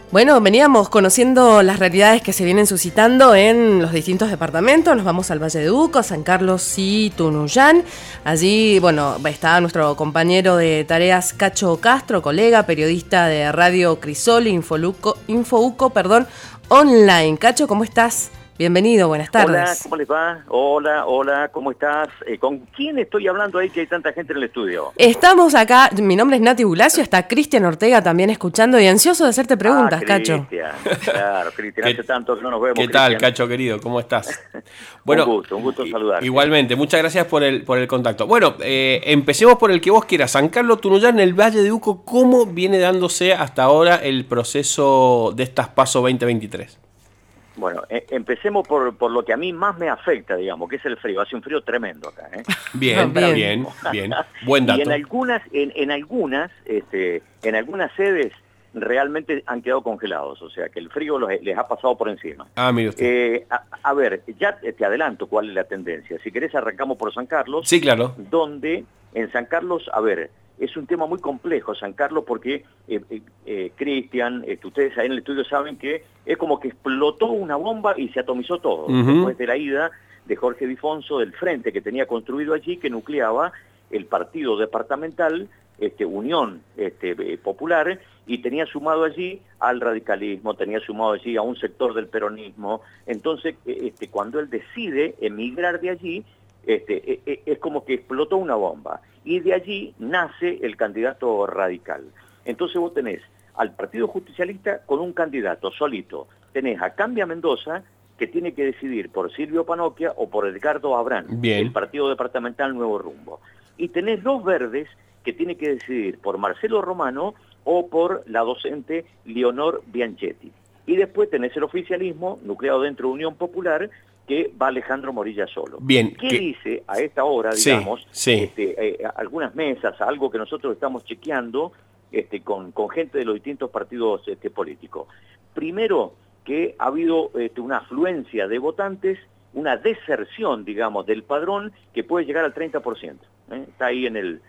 Bueno, veníamos conociendo las realidades que se vienen suscitando en los distintos departamentos. Nos vamos al Valle de Uco, San Carlos y Tunuyán. Allí, bueno, está nuestro compañero de tareas Cacho Castro, colega, periodista de Radio Crisol, Infouco, online. Cacho, ¿cómo estás? Bienvenido, buenas tardes. Hola, ¿cómo les va? Hola, ¿cómo estás? ¿Con quién estoy hablando ahí que hay tanta gente en el estudio? Estamos acá, mi nombre es Nati Bulacio, está Cristian Ortega también escuchando y ansioso de hacerte preguntas, Cacho. Claro, Cristian, hace tanto que no nos vemos. ¿Qué tal, Cacho querido? ¿Cómo estás? Bueno, un gusto saludarte. Igualmente, muchas gracias por el contacto. Bueno, empecemos por el que vos quieras. San Carlos, Tunuyán, en el Valle de Uco, ¿cómo viene dándose hasta ahora el proceso de estas PASO 2023? Bueno, empecemos por lo que a mí más me afecta, digamos, que es el frío. Hace un frío tremendo acá, ¿eh? Bien. Buen dato. Y en algunas sedes realmente han quedado congelados, o sea que el frío les ha pasado por encima. Mire usted. A ver, ya te adelanto cuál es la tendencia. Si querés arrancamos por San Carlos. Sí, claro. Donde en San Carlos, a ver, es un tema muy complejo San Carlos porque, Cristian, ustedes ahí en el estudio saben que es como que explotó una bomba y se atomizó todo. Después de la ida de Jorge Difonso del frente que tenía construido allí, que nucleaba el partido departamental, Unión Popular, y tenía sumado allí al radicalismo, tenía sumado allí a un sector del peronismo. Entonces, cuando él decide emigrar de allí, es como que explotó una bomba. Y de allí nace el candidato radical. Entonces vos tenés al Partido Justicialista con un candidato solito. Tenés a Cambia Mendoza, que tiene que decidir por Silvio Panocchia o por Edgardo Abrán, el Partido Departamental Nuevo Rumbo. Y tenés los Verdes, que tiene que decidir por Marcelo Romano o por la docente Leonor Bianchetti. Y después tenés el oficialismo, nucleado dentro de Unión Popular, que va Alejandro Morilla solo. Bien. ¿Qué dice a esta hora, digamos, algunas mesas, algo que nosotros estamos chequeando con gente de los distintos partidos políticos? Primero, que ha habido una afluencia de votantes, una deserción, digamos, del padrón que puede llegar al 30%. Está ahí en el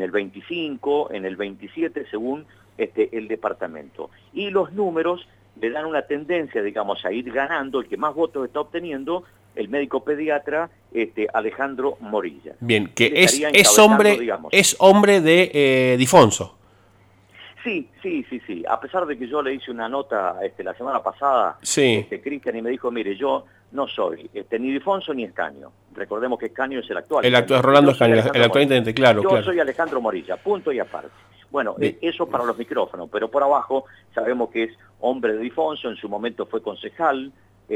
25, en el 27, según el departamento. Y los números le dan una tendencia, digamos, a ir ganando, el que más votos está obteniendo, el médico pediatra Alejandro Morilla. Bien, que es hombre de Difonso. Sí. A pesar de que yo le hice una nota la semana pasada, Cristian, y me dijo, mire, yo no soy ni Difonso ni Escaño. Recordemos que Escaño es el actual. El actual es Rolando Escaño, el actual intendente, claro. Yo soy Alejandro Morilla, punto y aparte. Bueno, eso para los micrófonos, pero por abajo sabemos que es hombre de Difonso, en su momento fue concejal,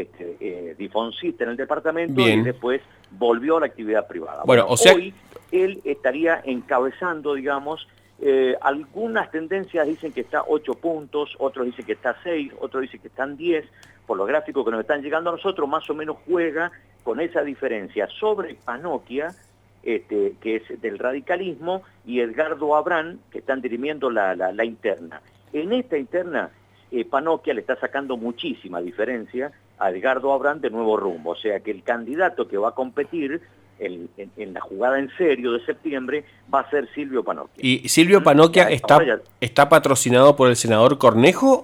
difoncista en el departamento y después volvió a la actividad privada. Bueno, o sea, hoy él estaría encabezando, digamos, algunas tendencias dicen que está 8 puntos, otros dicen que está 6, otros dicen que están 10, por los gráficos que nos están llegando a nosotros, más o menos juega con esa diferencia sobre Panocchia, que es del radicalismo, y Edgardo Abrán, que están dirimiendo la interna. En esta interna, Panocchia le está sacando muchísima diferencia a Edgardo Abrán de Nuevo Rumbo, o sea que el candidato que va a competir en la jugada en serio de septiembre va a ser Silvio Panocchia. ¿Y Silvio Panocchia está patrocinado por el senador Cornejo?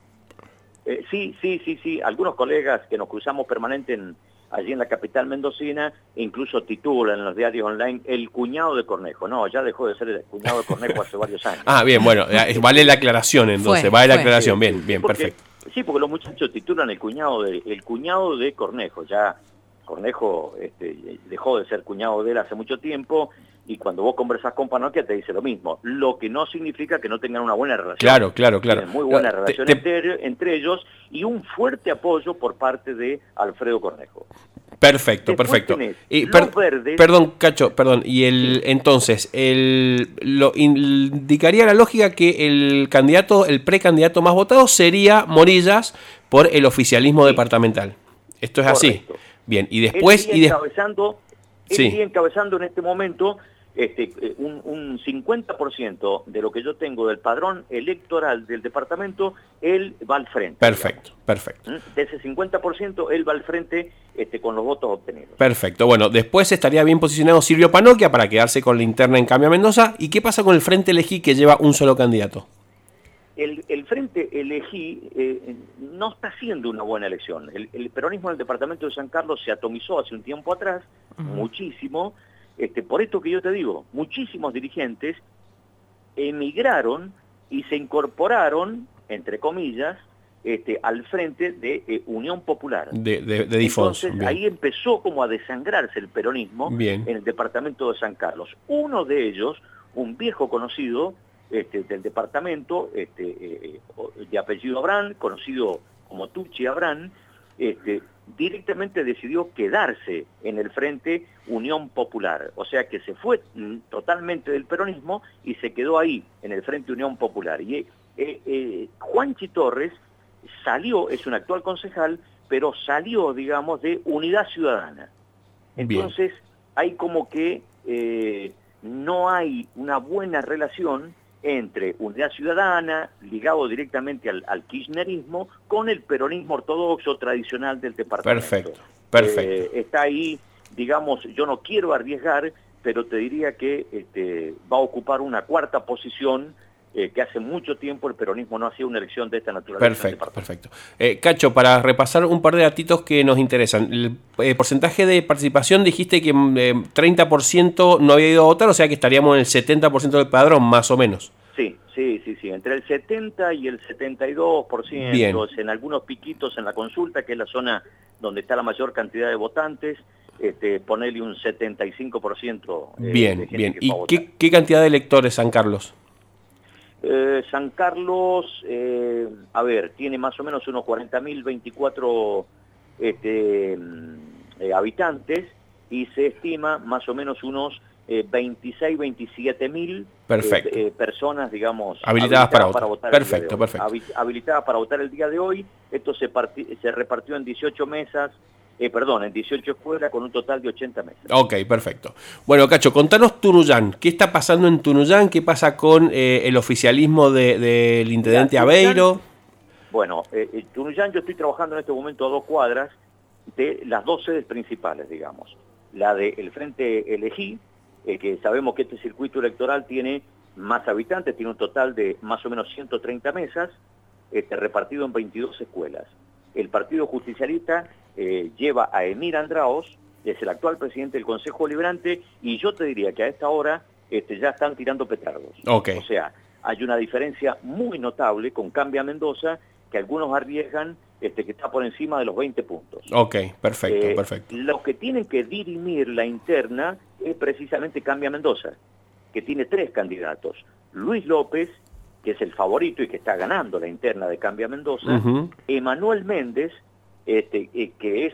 Sí. Algunos colegas que nos cruzamos permanente allí en la capital mendocina, incluso titulan en los diarios online el cuñado de Cornejo. No, ya dejó de ser el cuñado de Cornejo hace varios años. Bien, bueno, vale la aclaración entonces, vale la aclaración, bien, perfecto. Sí, porque los muchachos titulan el cuñado de Cornejo. Ya Cornejo dejó de ser cuñado de él hace mucho tiempo, y cuando vos conversás con Panocchia te dice lo mismo, lo que no significa que no tengan una buena relación. Claro. Tienen muy buena relación entre ellos y un fuerte apoyo por parte de Alfredo Cornejo. Perfecto. Perdón, Cacho, y entonces, indicaría la lógica que el precandidato más votado sería Morillas por el oficialismo departamental. Esto es así. Bien, y después... Él sigue encabezando en este momento un 50% de lo que yo tengo del padrón electoral del departamento, él va al frente. Perfecto. De ese 50%, él va al frente con los votos obtenidos. Perfecto. Bueno, después estaría bien posicionado Silvio Panocchia para quedarse con la interna en Cambia Mendoza. ¿Y qué pasa con el Frente Elegí, que lleva un solo candidato? el Frente Elegí no está haciendo una buena elección. El peronismo en el departamento de San Carlos se atomizó hace un tiempo atrás, muchísimo. Por esto que yo te digo, muchísimos dirigentes emigraron y se incorporaron, entre comillas, al frente de Unión Popular. De Difonso. Entonces ahí empezó como a desangrarse el peronismo Bien. en el departamento de San Carlos. Uno de ellos, un viejo conocido del departamento, de apellido Abrán, conocido como Tucci Abrán, directamente decidió quedarse en el Frente Unión Popular. O sea que se fue totalmente del peronismo y se quedó ahí, en el Frente Unión Popular. Y Juanchi Torres salió, es un actual concejal, pero salió, digamos, de Unidad Ciudadana. Entonces, hay como que no hay una buena relación entre Unidad Ciudadana, ligado directamente al kirchnerismo, con el peronismo ortodoxo tradicional del departamento. Perfecto. Está ahí, digamos, yo no quiero arriesgar, pero te diría que va a ocupar una cuarta posición, que hace mucho tiempo el peronismo no hacía una elección de esta naturaleza. Perfecto. Cacho, para repasar un par de datitos que nos interesan. El porcentaje de participación, dijiste que 30% no había ido a votar, o sea que estaríamos en el 70% del padrón, más o menos. Sí. Entre el 70 y el 72%. Bien. En algunos piquitos en la consulta, que es la zona donde está la mayor cantidad de votantes, ponerle un 75%. Bien. ¿Y qué cantidad de electores San Carlos? San Carlos, tiene más o menos unos 40.024 habitantes, y se estima más o menos unos 27.000 personas, digamos, habilitadas para votar. Perfecto. Habilitadas para votar el día de hoy. Esto se repartió en 18 mesas. En 18 escuelas con un total de 80 mesas. Ok, perfecto. Bueno, Cacho, contanos Tunuyán. ¿Qué está pasando en Tunuyán? ¿Qué pasa con el oficialismo del intendente Aveiro? Bueno, Tunuyán, yo estoy trabajando en este momento a 2 cuadras de las 2 sedes principales, digamos. La del Frente Elegí, que sabemos que este circuito electoral tiene más habitantes, tiene un total de más o menos 130 mesas, repartido en 22 escuelas. El Partido Justicialista lleva a Emir Andraos, es el actual presidente del Consejo Deliberante, y yo te diría que a esta hora ya están tirando petardos. Okay. O sea, hay una diferencia muy notable con Cambia Mendoza, que algunos arriesgan que está por encima de los 20 puntos. Ok, perfecto. Los que tienen que dirimir la interna es precisamente Cambia Mendoza, que tiene 3 candidatos. Luis López, que es el favorito y que está ganando la interna de Cambia Mendoza, Emanuel Méndez, que es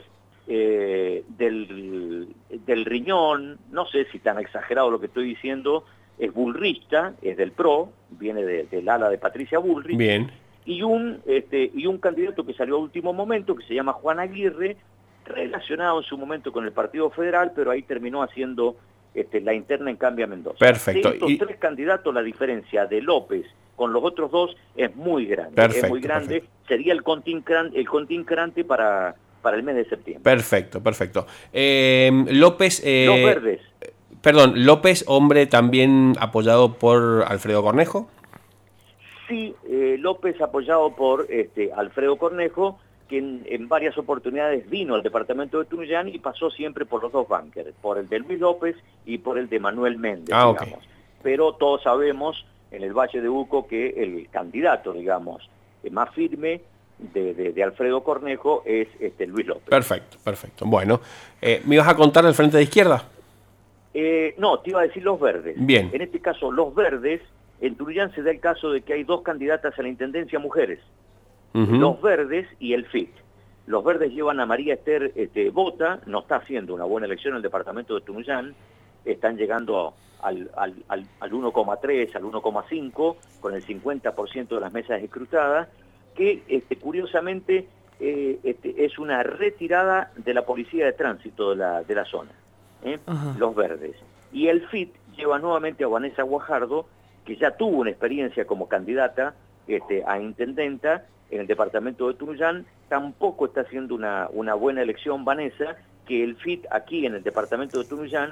del Riñón, no sé si tan exagerado lo que estoy diciendo, es bullrista, es del PRO, viene del ala de Patricia Bullrich. Bien. Y un candidato que salió a último momento, que se llama Juan Aguirre, relacionado en su momento con el Partido Federal, pero ahí terminó haciendo la interna en Cambia Mendoza. Perfecto. De estos 3 candidatos, la diferencia de López con los otros 2 es muy grande. Perfecto, es muy grande. Perfecto. Sería el contrincante para el mes de septiembre. Perfecto. López... Los Verdes. Perdón, López, hombre también apoyado por Alfredo Cornejo. Sí, López apoyado por Alfredo Cornejo, que en varias oportunidades vino al departamento de Tunuyán y pasó siempre por los 2 bunkers, por el de Luis López y por el de Manuel Méndez, digamos. Okay. Pero todos sabemos en el Valle de Uco que el candidato, digamos, más firme de Alfredo Cornejo es Luis López. Perfecto. Bueno, ¿me ibas a contar el Frente de Izquierda? No, te iba a decir los Verdes. Bien. En este caso, los Verdes, en Tunuyán se da el caso de que hay 2 candidatas a la Intendencia mujeres. Los Verdes y el FIT. Los Verdes llevan a María Esther Bota, no está haciendo una buena elección en el departamento de Tunuyán, están llegando al 1,3, al 1,5, con el 50% de las mesas escrutadas, que curiosamente es una retirada de la policía de tránsito de la zona, los Verdes. Y el FIT lleva nuevamente a Vanessa Guajardo, que ya tuvo una experiencia como candidata a intendenta en el departamento de Tunuyán. Tampoco está haciendo una buena elección Vanessa, que el FIT aquí en el departamento de Tunuyán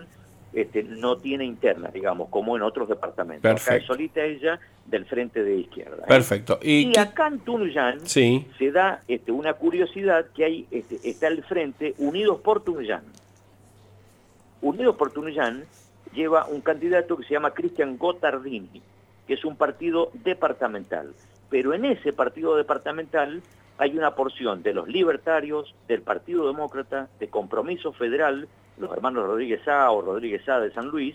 no tiene interna, digamos, como en otros departamentos. Perfecto. Acá es solita ella del frente de izquierda. Perfecto. Y acá en Tunuyán sí, se da una curiosidad que hay, está el frente Unidos por Tunuyán. Unidos por Tunuyán lleva un candidato que se llama Cristian Gotardini, que es un partido departamental. Pero en ese partido departamental hay una porción de los libertarios, del Partido Demócrata, de Compromiso Federal, los hermanos Rodríguez A o Rodríguez A de San Luis,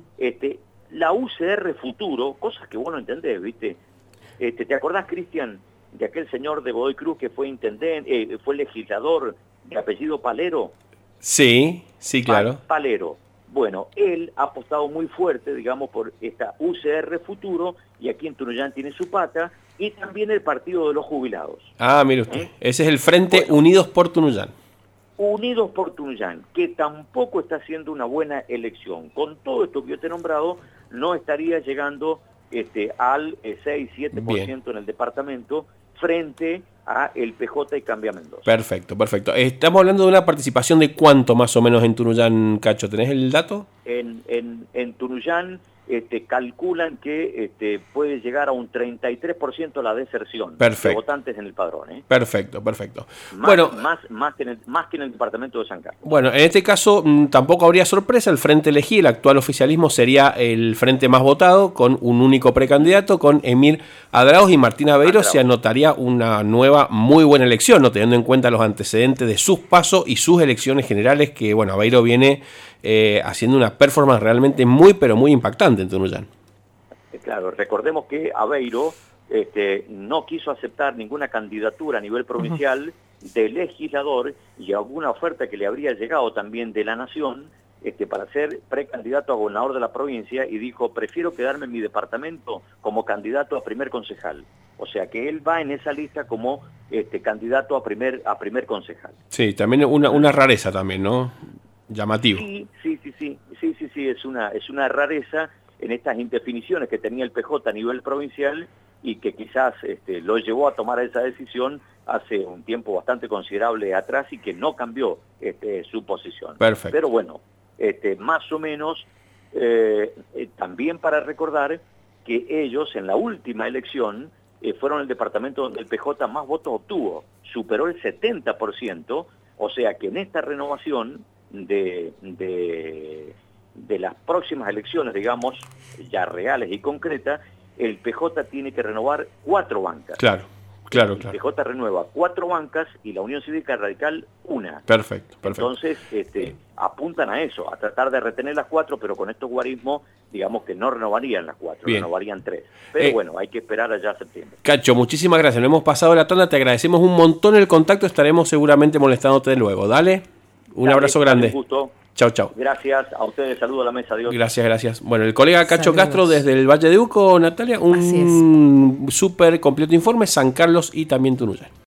la UCR Futuro, cosas que vos no entendés, ¿viste? ¿Te acordás, Cristian, de aquel señor de Godoy Cruz que fue intendente, fue legislador de apellido Palero? Sí, sí, claro. Palero. Bueno, él ha apostado muy fuerte, digamos, por esta UCR Futuro, y aquí en Tunuyán tiene su pata, y también el Partido de los Jubilados. Ah, mire usted, ese es el Frente Unidos por Tunuyán. Unidos por Tunuyán, que tampoco está haciendo una buena elección. Con todo esto que yo te he nombrado, no estaría llegando al 6-7% en el departamento, frente a el PJ y Cambia Mendoza. Perfecto, perfecto. Estamos hablando de una participación de cuánto más o menos en Tunuyán, Cacho. ¿Tenés el dato? En Tunuyán calculan que puede llegar a un 33% la deserción de votantes en el padrón. Perfecto, perfecto. Más que en el departamento de San Carlos. Bueno, en este caso tampoco habría sorpresa. El Frente Elegí, el actual oficialismo, sería el frente más votado, con un único precandidato, con Emir Adraos y Martín Aveiro. Se anotaría una nueva, muy buena elección, ¿no? Teniendo en cuenta los antecedentes de sus pasos y sus elecciones generales, que bueno, Aveiro viene haciendo una performance realmente muy, pero muy impactante en Tunuyán. Claro, recordemos que Aveiro no quiso aceptar ninguna candidatura a nivel provincial de legislador, y alguna oferta que le habría llegado también de la Nación para ser precandidato a gobernador de la provincia, y dijo: prefiero quedarme en mi departamento como candidato a primer concejal. O sea que él va en esa lista como candidato a primer concejal. Sí, también una rareza también, ¿no? Llamativo. Sí, es una rareza en estas indefiniciones que tenía el PJ a nivel provincial, y que quizás lo llevó a tomar esa decisión hace un tiempo bastante considerable atrás, y que no cambió su posición. Perfecto. Pero bueno, más o menos, también para recordar que ellos en la última elección fueron el departamento donde el PJ más votos obtuvo, superó el 70%, o sea que en esta renovación de las próximas elecciones, digamos, ya reales y concretas, el PJ tiene que renovar 4 bancas. Claro. El PJ renueva 4 bancas y la Unión Cívica Radical 1. Perfecto. Entonces, apuntan a eso, a tratar de retener las 4, pero con estos guarismos, digamos que no renovarían las 4, renovarían 3. Pero bueno, hay que esperar allá a septiembre. Cacho, muchísimas gracias. Nos hemos pasado la tanda, te agradecemos un montón el contacto, estaremos seguramente molestándote luego. Dale, un abrazo grande. Un gusto. Chau. Gracias a ustedes, saludo a la mesa, adiós. Gracias. Bueno, el colega Cacho Castro desde el Valle de Uco, Natalia, un súper completo informe, San Carlos y también Tunuyán.